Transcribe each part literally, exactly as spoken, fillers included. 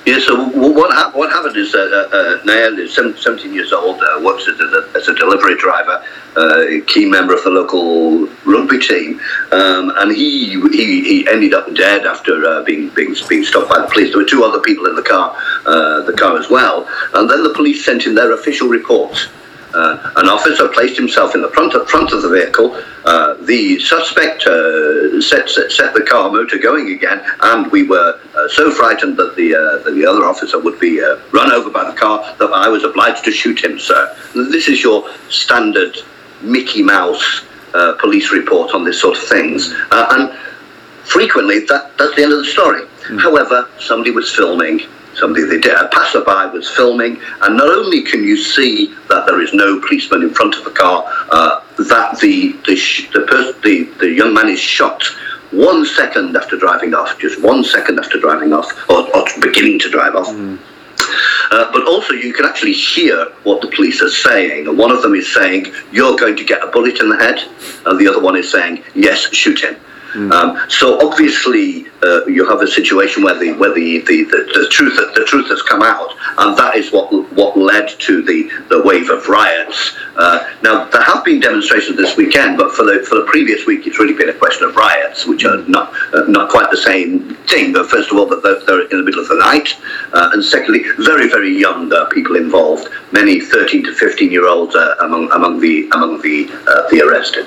Yeah, so what, hap- what happened is that uh, uh, Nael is seventeen years old, uh, works as a, as a delivery driver, uh, a key member of the local rugby team, um, and he, he he ended up dead after uh, being, being being stopped by the police. There were two other people in the car, uh, the car as well, and then the police sent in their official report. Uh, an officer placed himself in the front of, front of the vehicle. Uh, the suspect uh, set, set set the car motor going again, and we were uh, so frightened that the uh, that the other officer would be uh, run over by the car that I was obliged to shoot him, sir. This is your standard Mickey Mouse uh, police report on this sort of things, uh, and frequently that that's the end of the story. Mm. However, somebody was filming. Somebody, they did, a passerby was filming, and not only can you see that there is no policeman in front of the car, uh, that the the, sh- the, pers- the the young man is shot one second after driving off, just one second after driving off, or, or beginning to drive off. Mm. Uh, but also you can actually hear what the police are saying. And one of them is saying, "You're going to get a bullet in the head," and the other one is saying, "Yes, shoot him." Mm. Um, so obviously uh, you have a situation where the where the, the, the, the truth the truth has come out, and that is what what led to the, the wave of riots. Uh, now there have been demonstrations this weekend, but for the for the previous week it's really been a question of riots, which are not uh, not quite the same thing. But first of all, that they're, they're in the middle of the night, uh, and secondly, very very young uh, people involved, many thirteen to fifteen year olds uh, among among the among the uh, the arrested.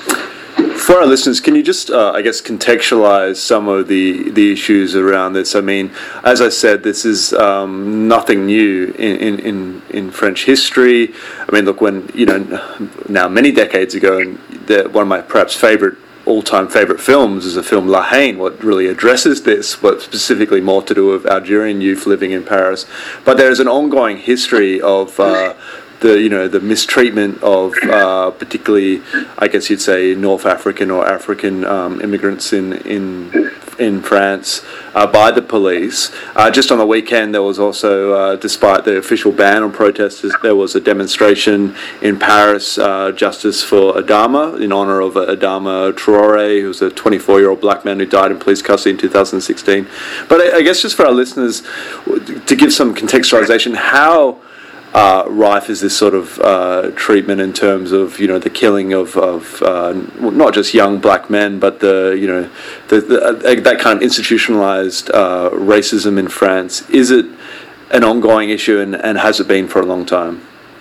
For our listeners, can you just, uh, I guess, contextualize some of the, the issues around this? I mean, as I said, this is um, nothing new in, in, in French history. I mean, look, when, you know, now many decades ago, and the, one of my perhaps favorite, all-time favorite films is the film La Haine, what really addresses this, but specifically more to do with Algerian youth living in Paris. But there is an ongoing history of... Uh, the you know the mistreatment of uh, particularly, I guess you'd say, North African or African um, immigrants in in in France uh, by the police. Uh, just on the weekend, there was also, uh, despite the official ban on protesters, there was a demonstration in Paris, uh, Justice for Adama, in honour of Adama Traoré, who was a twenty-four-year-old black man who died in police custody in two thousand sixteen. But I, I guess just for our listeners, to give some contextualisation, how Uh, rife is this sort of uh, treatment in terms of, you know, the killing of, of uh, not just young black men, but the, you know, the, the, uh, that kind of institutionalized uh, racism in France? Is it an ongoing issue, and, and has it been for a long time?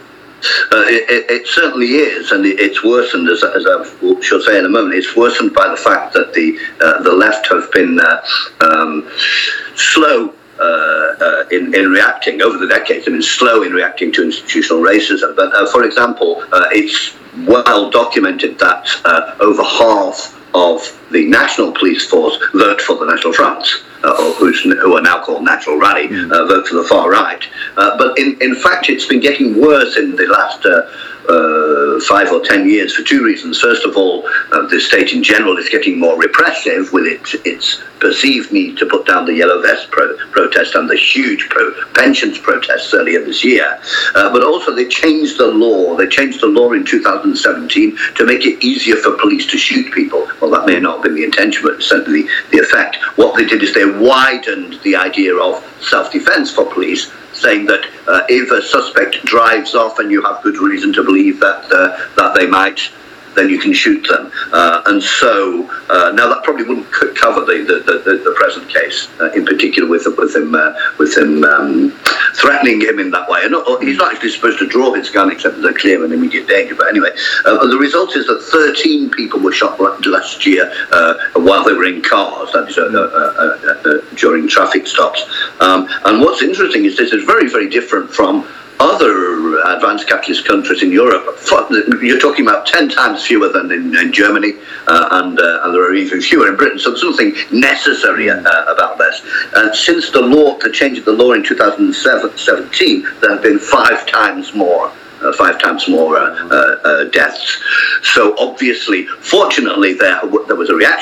Uh, it, it, it certainly is, and it, it's worsened, as, as I shall say in a moment, it's worsened by the fact that the uh, the left have been uh, um, slow Uh, uh, in, in reacting over the decades. I mean, slow in reacting to institutional racism. But uh, for example, uh, it's well documented that uh, over half of the national police force vote for the National Front, uh, or who's, who are now called National Rally, uh, vote for the far right. Uh, but in, in fact, it's been getting worse in the last uh, uh, five or ten years for two reasons. First of all, uh, the state in general is getting more repressive with its, its perceived need to put down the Yellow Vest pro- protest and the huge pro- pensions protests earlier this year. Uh, but also they changed the law. They changed the law in two thousand seventeen to make it easier for police to shoot people. Well, that may not have been the intention, but certainly the effect. What they did is they widened the idea of self-defense for police, saying that uh, if a suspect drives off and you have good reason to believe that uh, that they might, then you can shoot them. Uh, and so, uh, now that probably wouldn't c- cover the, the, the, the present case, uh, in particular with, with him, uh, with him um, threatening him in that way. And not, he's not actually supposed to draw his gun except there's a clear and immediate danger. But anyway, uh, the result is that thirteen people were shot last year uh, while they were in cars, that is, uh, uh, uh, uh, uh, during traffic stops. Um, and what's interesting is this is very, very different from other advanced capitalist countries in Europe. You're talking about ten times fewer than in, in Germany, uh, and, uh, and there are even fewer in Britain. So there's something necessary uh, about this. And since the law, the change of the law in two thousand seventeen, there have been five times more. Uh, five times more uh, uh, uh, deaths. So obviously, fortunately, there there was a reaction.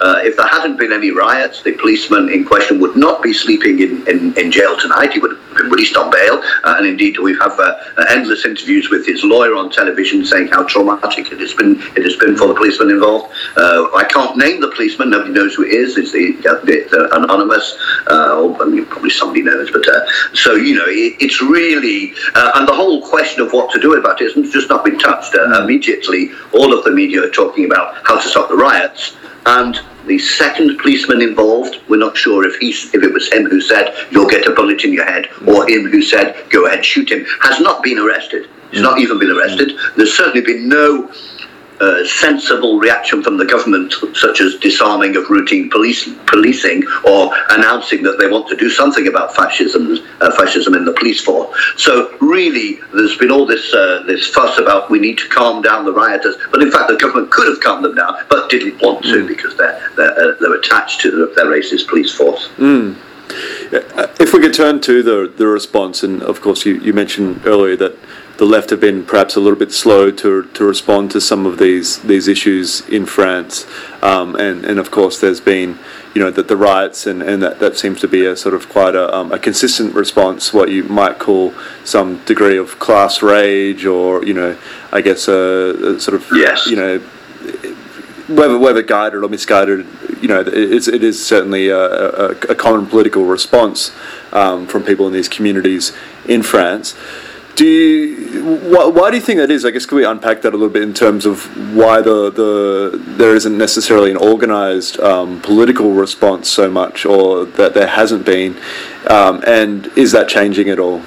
uh, if there hadn't been any riots, the policeman in question would not be sleeping in, in, in jail tonight. He would have been released on bail. Uh, and indeed, we have uh, endless interviews with his lawyer on television saying how traumatic it has been it has been for the policeman involved. Uh, I can't name the policeman. Nobody knows who it is. It's the, it's uh, anonymous. Uh, I mean, probably somebody knows. But uh, so, you know, it, it's really... Uh, and the whole question of what to do about it has just not been touched. Uh, immediately, all of the media are talking about how to stop the riots. And the second policeman involved, we're not sure if he, if it was him who said, you'll get a bullet in your head, or him who said, go ahead, shoot him, has not been arrested. He's not even been arrested. There's certainly been no uh, sensible reaction from the government, such as disarming of routine police policing or announcing that they want to do something about fascism, uh, fascism in the police force. So really, there's been all this uh, this fuss about we need to calm down the rioters, but in fact the government could have calmed them down, but didn't want to mm. because they're they're, uh, they're attached to the, their racist police force. Mm. If we could turn to the the response, and of course you, you mentioned earlier that the left have been perhaps a little bit slow to to respond to some of these these issues in France, um, and and of course there's been, you know, that the riots, and, and that, that seems to be a sort of quite a, um, a consistent response, what you might call some degree of class rage, or, you know, I guess a, a sort of, yes. you know, whether whether guided or misguided, you know, it's, it is certainly a, a, a common political response um, from people in these communities in France. Do you, why, why do you think that is? I guess could we unpack that a little bit in terms of why the, the there isn't necessarily an organised um, political response so much, or that there hasn't been, um, and is that changing at all?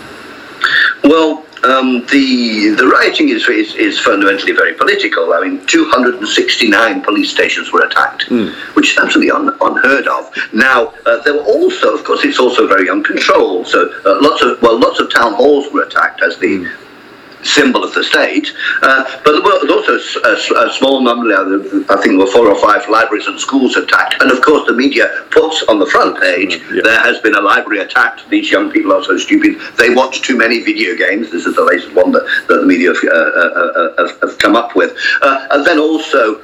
Well, um, the the rioting is, is is fundamentally very political. I mean, two hundred sixty-nine police stations were attacked, mm. which is absolutely un, unheard of. Now, uh, there were also, of course, it's also very uncontrolled. So uh, lots of well, lots of town halls were attacked as the mm. symbol of the state, uh, but there was also a, a small number, I think there were four or five libraries and schools attacked, and of course the media puts on the front page, yeah. there has been a library attacked, these young people are so stupid, they watch too many video games. This is the latest one that, that the media have, uh, uh, uh, have come up with. Uh, and then also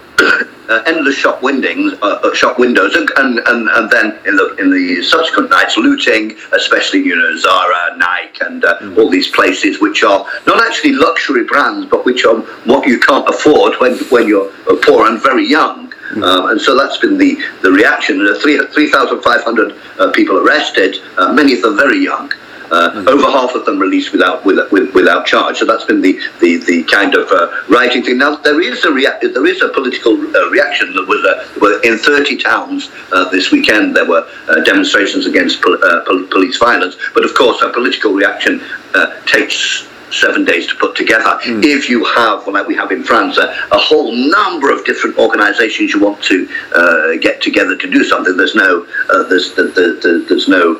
Uh, endless shop windings, uh, shop windows, and, and and and then in the in the subsequent nights, looting, especially, you know, Zara, Nike, and uh, mm. all these places which are not actually luxury brands, but which are what you can't afford when when you're poor and very young. Mm. Um, and so that's been the the reaction. Uh, three three thousand five hundred uh, people arrested, uh, many of them very young. Uh, mm. Over half of them released without with, with, without charge. So that's been the the, the kind of uh, rioting thing. Now there is a rea- there is a political uh, reaction. There was a, well, in thirty towns uh, this weekend there were uh, demonstrations against pol- uh, pol- police violence. But of course, a political reaction uh, takes seven days to put together. Mm. If you have, well, like we have in France, a, a whole number of different organisations you want to uh, get together to do something, there's no uh, there's the, the, the, there's no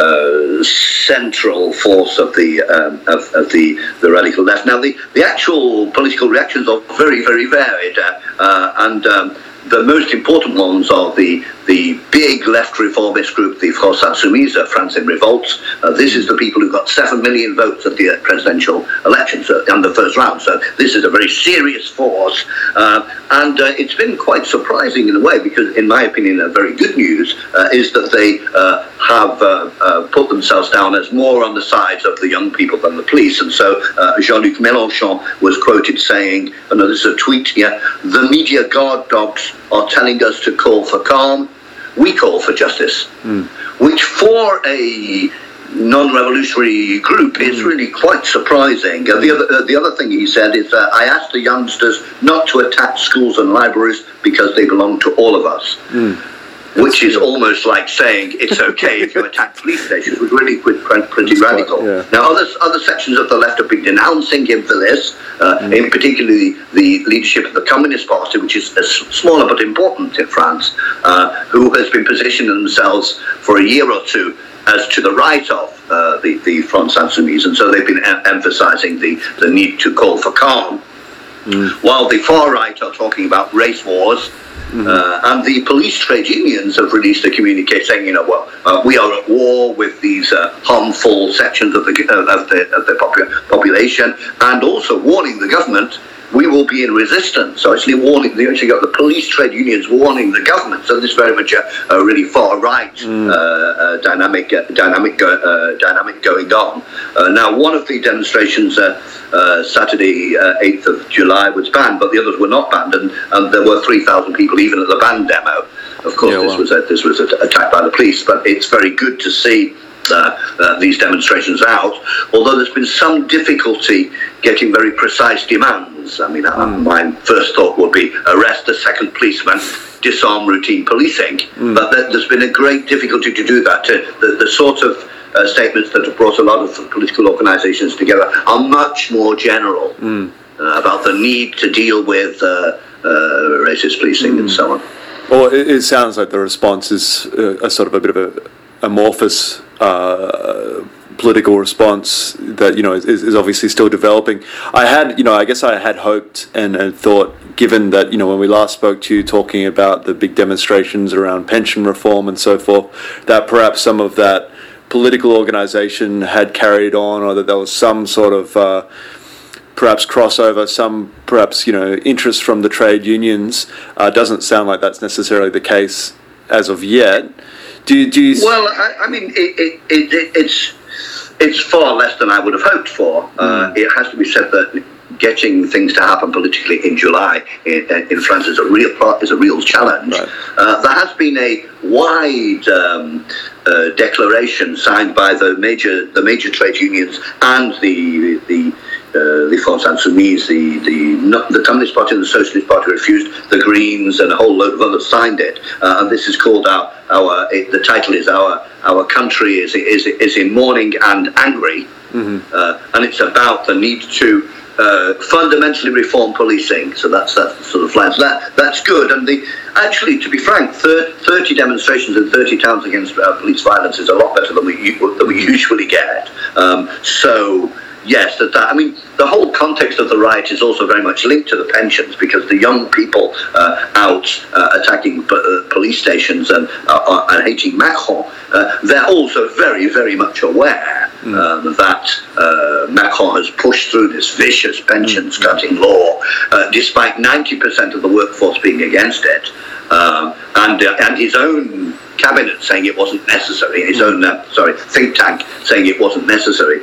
uh, central force of the um, of, of the the radical left. Now the the actual political reactions are very very varied, uh, uh, and um, the most important ones are the the big left reformist group, the France Insoumise, France in Revolt. Uh, this is the people who got seven million votes at the presidential elections uh, in the first round. So this is a very serious force. Uh, and uh, it's been quite surprising in a way, because in my opinion, uh, very good news uh, is that they uh, have uh, uh, put themselves down as more on the sides of the young people than the police. And so uh, Jean-Luc Mélenchon was quoted saying, oh no, this is a tweet here, "The media guard dogs are telling us to call for calm. We call for justice," mm. which for a non-revolutionary group is mm. really quite surprising. Uh, the other uh, the other thing he said is, uh, "I asked the youngsters not to attack schools and libraries because they belong to all of us." Mm. Which is almost like saying it's okay if you attack police stations, which is really pretty radical. Yeah. Now, other other sections of the left have been denouncing him for this, uh, mm. in particular the, the leadership of the Communist Party, which is a smaller but important in France, uh, who has been positioning themselves for a year or two as to the right of uh, the, the France Insoumise, and so they've been em- emphasizing the, the need to call for calm, mm. while the far right are talking about race wars. Mm-hmm. Uh, and the police trade unions have released a communique saying, you know, well, uh, we are at war with these uh, harmful sections of the uh, of the, of the popu- population, and also warning the government we will be in resistance. So actually warning, they actually got the police trade unions warning the government. So this is very much a, a really far right mm. uh, uh, dynamic, uh, dynamic, go, uh, dynamic going on. Uh, now, one of the demonstrations, uh, uh, Saturday, uh, eighth of July, was banned, but the others were not banned, and, and there were three thousand people even at the banned demo. Of course, yeah, well. this was a, this was attacked by the police, but it's very good to see Uh, uh, these demonstrations out, although there's been some difficulty getting very precise demands. I mean, mm. my first thought would be arrest a second policeman, disarm routine policing, mm. but there, there's been a great difficulty to do that. To, the, the sort of uh, statements that have brought a lot of political organisations together are much more general mm. uh, about the need to deal with uh, uh, racist policing mm. and so on. Well, it, it sounds like the response is uh, a sort of a bit of a amorphous uh, political response that, you know, is, is obviously still developing. I had, you know, I guess I had hoped and, and thought, given that, you know, when we last spoke to you talking about the big demonstrations around pension reform and so forth, that perhaps some of that political organisation had carried on, or that there was some sort of uh, perhaps crossover, some perhaps, you know, interest from the trade unions. Uh, doesn't sound like that's necessarily the case as of yet. Do you, do you well, I, I mean, it, it, it, it's it's far less than I would have hoped for. Mm. Uh, it has to be said that getting things to happen politically in July in, in France is a real is a real challenge. Right. Uh, there has been a wide um, uh, declaration signed by the major the major trade unions and the the. Uh, the France Insoumise, the the the Communist Party and the Socialist Party refused. The Greens and a whole load of others signed it, uh, and this is called our our. It, the title is our our country is is is in mourning and angry, mm-hmm. uh, and it's about the need to uh, fundamentally reform policing. So that's that's the sort of flag. So that that's good. And the actually, to be frank, thirty demonstrations in thirty towns against uh, police violence is a lot better than we than we usually get. Um, so. Yes, that, that I mean, the whole context of the riot is also very much linked to the pensions, because the young people uh, out uh, attacking p- uh, police stations and, uh, and hating Macron, uh, they're also very, very much aware mm. um, that uh, Macron has pushed through this vicious pensions mm. cutting law, uh, despite ninety percent of the workforce being against it, um, and uh, and his own cabinet saying it wasn't necessary, his mm. own uh, sorry think tank saying it wasn't necessary.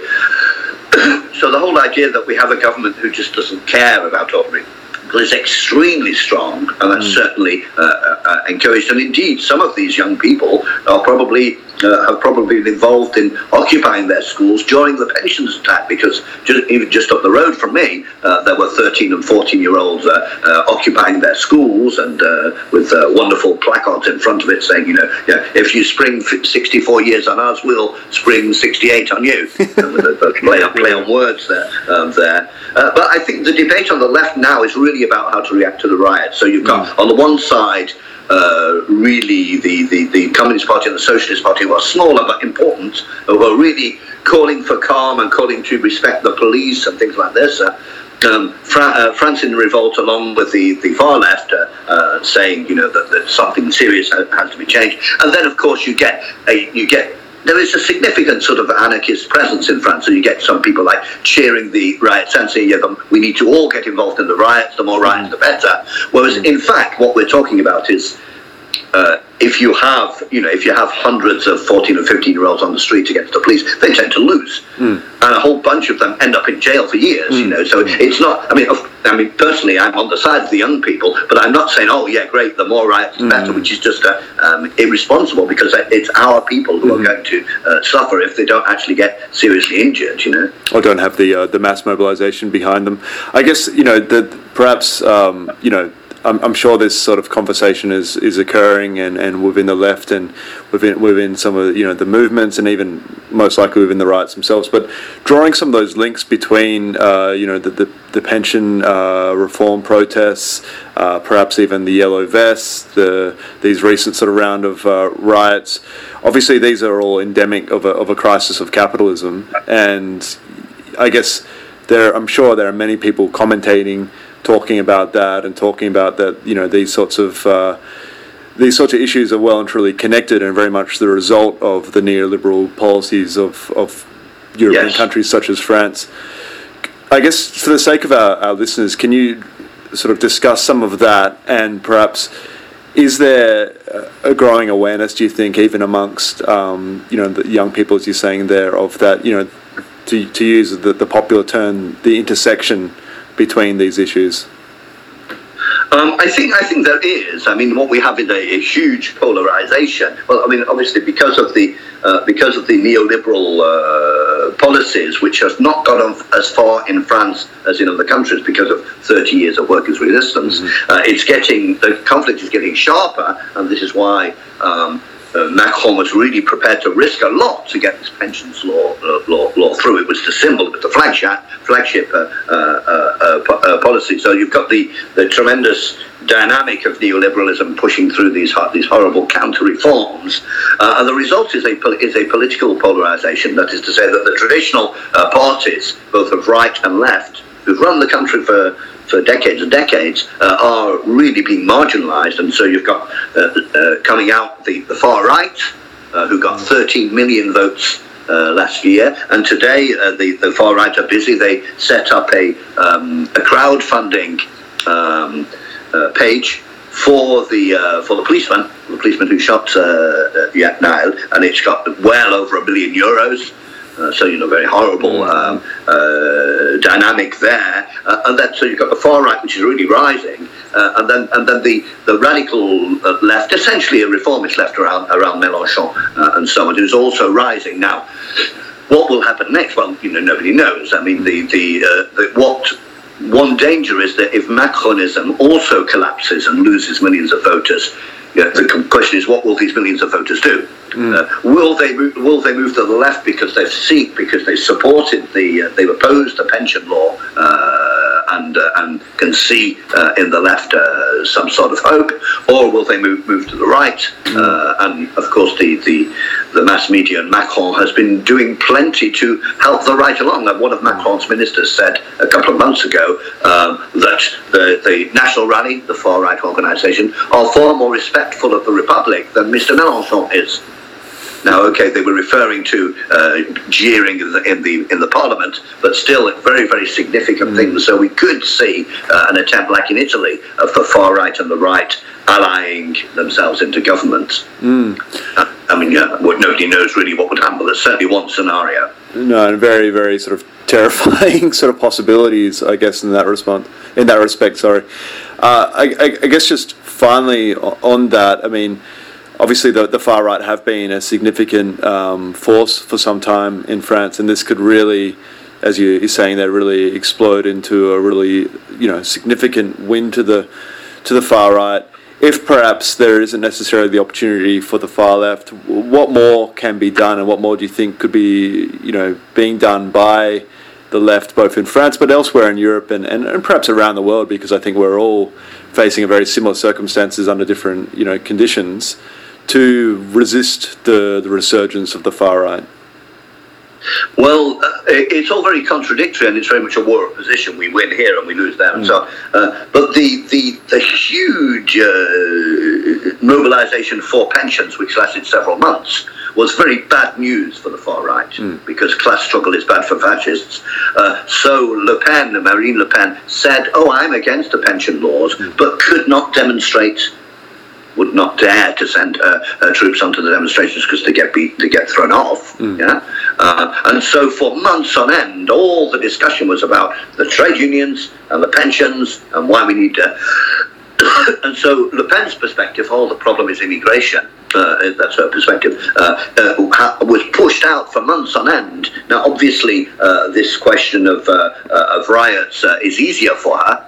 So the whole idea that we have a government who just doesn't care about ordinary people is extremely strong, and that's mm. certainly uh, uh, encouraged. And indeed, some of these young people are probably uh, have probably been involved in occupying their schools during the pensions attack, because just, even just up the road from me, uh, there were thirteen and fourteen year olds uh, uh, occupying their schools, and uh, with uh, wonderful placards in front of it saying, you know, yeah, if you spring sixty-four years on us, we'll spring sixty-eight on you. With a, a play, on, play on words there. Um, there. Uh, but I think the debate on the left now is really about how to react to the riot. So you've got, mm. on the one side, Uh, really the, the, the Communist Party and the Socialist Party, who are smaller but important, who are really calling for calm and calling to respect the police and things like this. Uh, um, Fra- uh, France in revolt, along with the, the far left, uh, uh, saying, you know, that, that something serious has to be changed. And then, of course, you get a you get. There is a significant sort of anarchist presence in France, so you get some people like cheering the riots and saying, yeah, we need to all get involved in the riots, the more riots, the better. Whereas, in fact, what we're talking about is uh, if you have, you know, if you have hundreds of fourteen or fifteen year olds on the street against the police, they tend to lose, mm. and a whole bunch of them end up in jail for years. Mm. You know, so it's not. I mean, I mean, personally, I'm on the side of the young people, but I'm not saying, oh yeah, great, the more riots, the better, mm. which is just uh, um, irresponsible, because it's our people who mm. are going to uh, suffer if they don't actually get seriously injured. You know, or don't have the uh, the mass mobilization behind them. I guess, you know, that perhaps um, you know. I'm, I'm sure this sort of conversation is, is occurring, and, and within the left and within within some of, you know, the movements, and even most likely within the riots themselves. But drawing some of those links between uh, you know the the, the pension uh, reform protests, uh, perhaps even the yellow vests, the these recent sort of round of uh, riots. Obviously, these are all endemic of a of a crisis of capitalism, and I guess there I'm sure there are many people commentating, talking about that, and talking about that, you know, these sorts of uh, these sorts of issues are well and truly connected, and very much the result of the neoliberal policies of, of European yes. countries such as France. I guess for the sake of our, our listeners, can you sort of discuss some of that, and perhaps is there a growing awareness, do you think, even amongst um, you know the young people, as you're saying there, of that, you know, to to use the, the popular term, the intersection between these issues? Um, I think I think there is. I mean, what we have is a, a huge polarization. Well, I mean, obviously because of the uh, because of the neoliberal uh, policies, which has not gone as far in France as in other countries because of thirty years of workers' resistance. Mm-hmm. Uh, it's getting the conflict is getting sharper, and this is why um, uh, Macron was really prepared to risk a lot to get this pensions law uh, law, law through. It was the symbol, it was the flagship flagship uh, uh, uh, po- uh, policy. So you've got the the tremendous dynamic of neoliberalism pushing through these these horrible counter reforms, uh, and the result is a is a political polarization. That is to say that the traditional uh, parties, both of right and left, who've run the country for for decades and decades, uh, are really being marginalized. And so you've got uh, uh, coming out the, the far right, uh, who got thirteen million votes Uh, last year, and today uh, the, the far right are busy. They set up a um, a crowdfunding um, uh, page for the uh, for the policeman, the policeman who shot uh, Jack Nile, and it's got well over a billion euros. Uh, so you know, very horrible um, uh, dynamic there, uh, and then so you've got the far right, which is really rising, uh, and then and then the the radical left, essentially a reformist left around around Mélenchon uh, and so on, who's also rising now. What will happen next? Well, you know, nobody knows. I mean, the the, uh, the what. One danger is that if Macronism also collapses and loses millions of voters, you know, the question is, what will these millions of voters do? Mm. Uh, will they move, will they move to the left because they've seek because they supported the uh, they've opposed the pension law uh, and uh, and can see uh, in the left uh, some sort of hope, or will they move move to the right? Mm. Uh, and of course, the the the mass media and Macron has been doing plenty to help the right along. And one of Macron's ministers said a couple of months ago um, that the the National Rally, the far right organisation, are far more respectful of the Republic than Mister Mélenchon is. Now, okay, they were referring to uh, jeering in the, in the in the Parliament, but still very, very significant mm. things. So we could see uh, an attempt, like in Italy, of the far right and the right allying themselves into government. Mm. Uh, I mean, yeah, what nobody knows really what would happen, but there's certainly one scenario. No, and very, very sort of terrifying sort of possibilities, I guess, in that response, in that respect. Sorry, uh, I, I, I guess just finally on that, I mean. Obviously, the, the far right have been a significant um, force for some time in France, and this could really, as you, you're saying, there really explode into a really, you know, significant win to the to the far right. If perhaps there isn't necessarily the opportunity for the far left, what more can be done, and what more do you think could be, you know, being done by the left, both in France but elsewhere in Europe and, and, and perhaps around the world? Because I think we're all facing a very similar circumstances under different, you know, conditions, to resist the, the resurgence of the far right? Well, uh, it's all very contradictory, and it's very much a war of position. We win here and we lose there, mm. and so. Uh, but the the the huge uh, mobilisation for pensions, which lasted several months, was very bad news for the far right, mm. because class struggle is bad for fascists. Uh, so Le Pen, Marine Le Pen, said, "Oh, I'm against the pension laws," mm. but could not demonstrate. Would not dare to send her, her troops onto the demonstrations because they get beat, they get thrown off. Mm. Yeah, uh, and so for months on end, all the discussion was about the trade unions and the pensions and why we need to. And so Le Pen's perspective, all the problem is immigration. Uh, that's her perspective. Uh, uh, was pushed out for months on end. Now, obviously, uh, this question of uh, uh, of riots uh, is easier for her.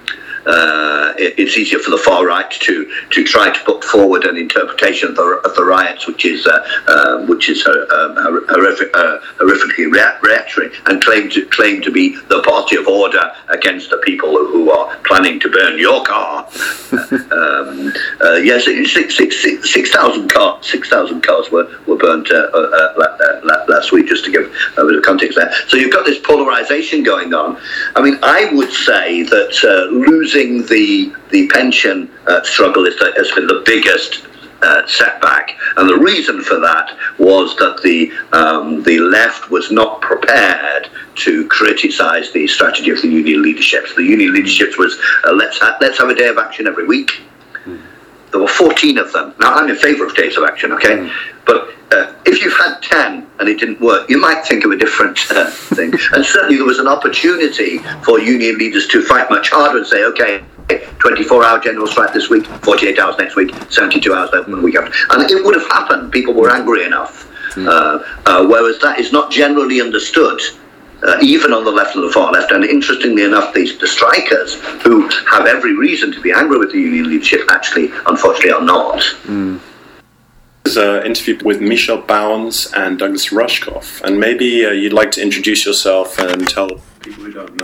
Uh, it, it's easier for the far right to to try to put forward an interpretation of the, of the riots, which is uh, uh, which is uh, um, horrific, uh, horrifically reactionary, and claim to claim to be the party of order against the people who are planning to burn your car. um, uh, yes, six six six six thousand cars six thousand cars were were burnt uh, uh, uh, last week. Just to give a bit of context there. So you've got this polarization going on. I mean, I would say that uh, losing the the pension uh, struggle is, has been the biggest uh, setback. And the reason for that was that the um, the left was not prepared to criticise the strategy of the union leaderships. The union leaderships was uh, let's ha- let's have a day of action every week. There were fourteen of them. Now, I'm in favour of days of action, okay? Mm. But uh, if you've had ten and it didn't work, you might think of a different uh, thing. And certainly there was an opportunity for union leaders to fight much harder and say, okay, twenty-four hour general strike this week, forty-eight hours next week, seventy-two hours the week after. And it would have happened. People were angry enough. Mm. Uh, uh, whereas that is not generally understood. Uh, even on the left and the far left, and interestingly enough, these the strikers who have every reason to be angry with the union leadership actually, unfortunately, are not. Mm. There's an interview with Michel Bauwens and Douglas Rushkoff, and maybe uh, you'd like to introduce yourself and tell people who don't know.